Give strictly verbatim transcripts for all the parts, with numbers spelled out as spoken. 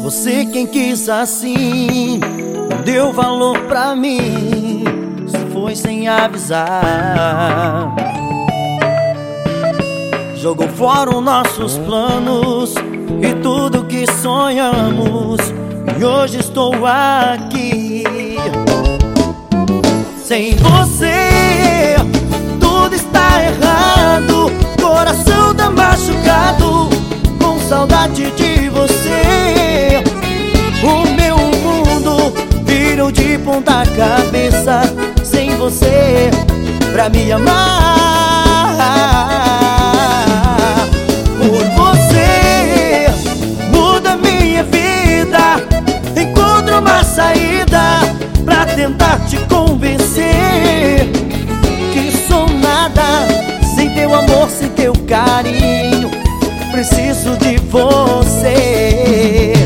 Você quem quis assim, não deu valor pra mim, se foi sem avisar. Jogou fora os nossos planos e tudo que sonhamos, e hoje estou aqui. Sem você, tudo está errado, coração tá machucado, com saudade de você. O meu mundo virou de ponta cabeça, sem você pra me amar. Por você muda minha vida, encontro uma saída pra tentar te convencer que sou nada sem teu amor, sem teu carinho. Preciso de você.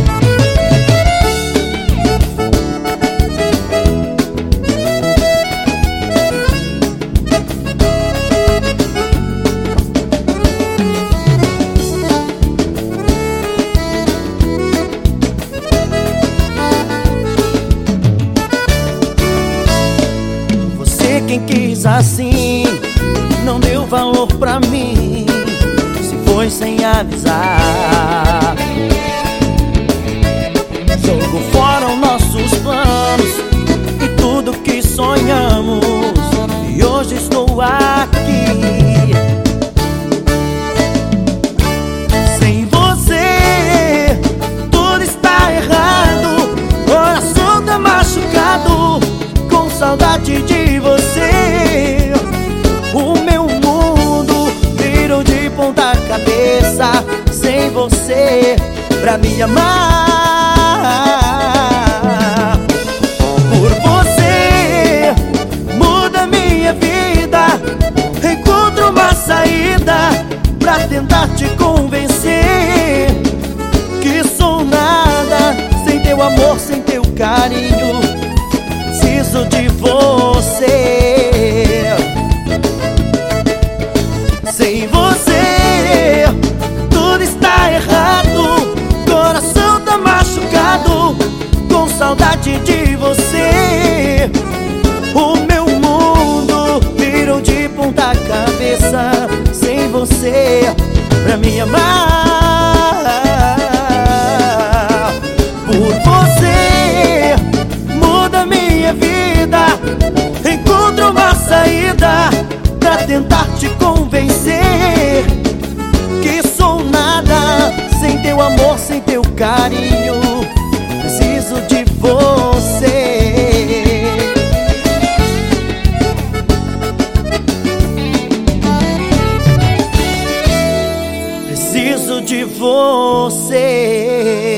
Você quem quis assim, não deu valor pra mim, se foi sem avisar. Jogou fora os nossos planos e tudo que sonhamos, e hoje estou aqui. Sem você, tudo está errado, coração tá machucado, com saudade de você. O meu mundo virou de ponta cabeça, sem você pra me amar. Por você muda minha vida, encontro uma saída pra tentar te convencer que sou nada sem teu amor, sem teu carinho. Preciso de você. Sem você, tudo está errado, coração tá machucado, com saudade de você. O meu mundo virou de ponta cabeça, sem você pra me amar. Por você muda minha vida, encontro uma saída pra tentar te convencer que sou nada sem teu amor, sem teu carinho. Preciso de você. Preciso de você.